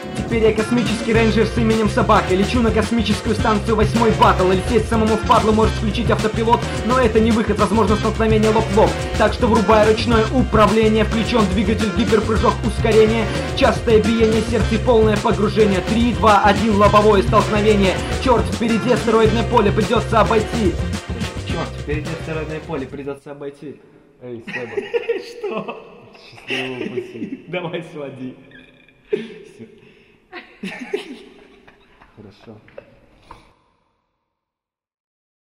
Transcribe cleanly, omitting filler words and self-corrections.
Теперь я космический рейнджер с именем Собака. Лечу на космическую станцию 8-й баттл. Лететь самому впадлу может включить автопилот, но это не выход, возможно столкновение лоб в лоб. Так что врубай ручное управление, включен двигатель, гиперпрыжок, ускорение, частое биение сердца и полное погружение. 3, 2, 1, лобовое столкновение. Черт, впереди астероидное поле, придется обойти. Черт, впереди астероидное поле, придется обойти. Эй, Себа. Что? Счастливого пути. Давай своди. Хорошо.